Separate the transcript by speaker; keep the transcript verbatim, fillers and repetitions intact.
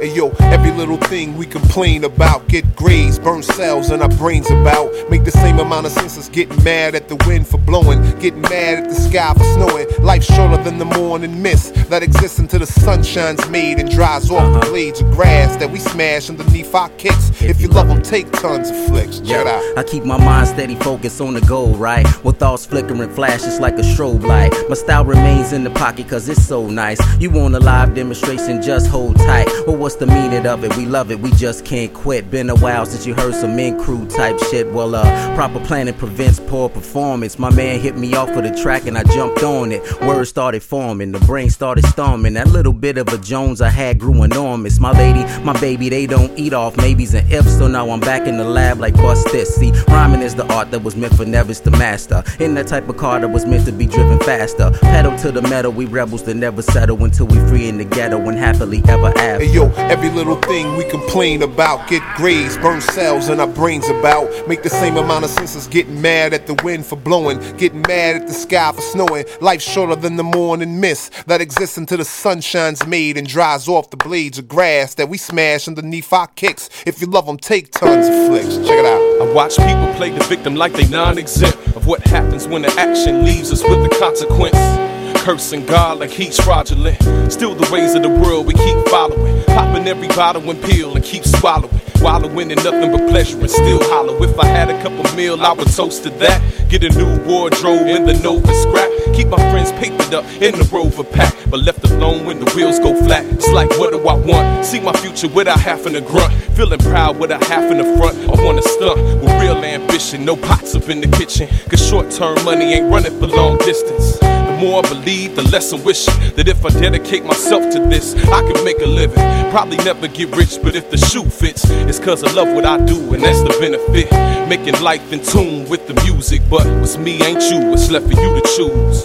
Speaker 1: Hey yo, every little thing we complain about, get grades, burn cells in our brains about. Make the same amount of sense as getting mad at the wind for blowing, getting mad at the sky for snowing. Life's shorter than the morning mist that exists until the sun shines made and dries off the blades of grass that we smash underneath our kicks. If you love them, take tons of flicks. Check it out.
Speaker 2: I keep my mind steady focused on the goal, right? With thoughts flickering flashes like a strobe light. My style remains in the pocket cause it's so nice. You want a live demonstration, just hold tight. Well, what's the meaning of it? We love it, we just can't quit. Been a while since you heard some in crew type shit. Well, uh, proper planning prevents poor performance. My man hit me off of the track and I jumped on it. Words started forming, the brain started storming. That little bit of a Jones I had grew enormous. My lady, my baby, they don't eat off maybes and ifs. So now I'm back in the lab like bust this. See, rhyming is the art that was meant for Nevis to master. In that type of car that was meant to be driven faster. Pedal to the metal, we rebels that never settle until we free in the ghetto and happily ever after.
Speaker 1: Hey yo, every little thing we complain about, get grades, burn cells in our brains about. Make the same amount of sense as getting mad at the wind for blowing, getting mad at the sky for snowing. Life's shorter than the morning mist that exists until the sun shines made and dries off the blades of grass that we smash underneath our kicks. If you love them, take tons of flicks. Check it out.
Speaker 3: I watch people play the victim like they non-exempt of what happens when the action leaves us with the consequence. Cursing God like he's fraudulent. Still the ways of the world we keep following. Popping every bottle and pill and keep swallowing. Wallowing in nothing but pleasure and still hollow. If I had a couple mil, I would toast to that. Get a new wardrobe in the Nova scrap. Keep my friends papered up in the Rover pack. But left alone when the wheels go flat. It's like, what do I want? See my future without having to grunt. Feeling proud without half in the front. I wanna stunt with real ambition. No pots up in the kitchen. Cause short-term money ain't running for long distance. The more I believe, the less I'm wishing that if I dedicate myself to this, I can make a living. Probably never get rich, but if the shoe fits, it's cause I love what I do, and that's the benefit. Making life in tune with the music, but what's me ain't you, it's left for you to choose.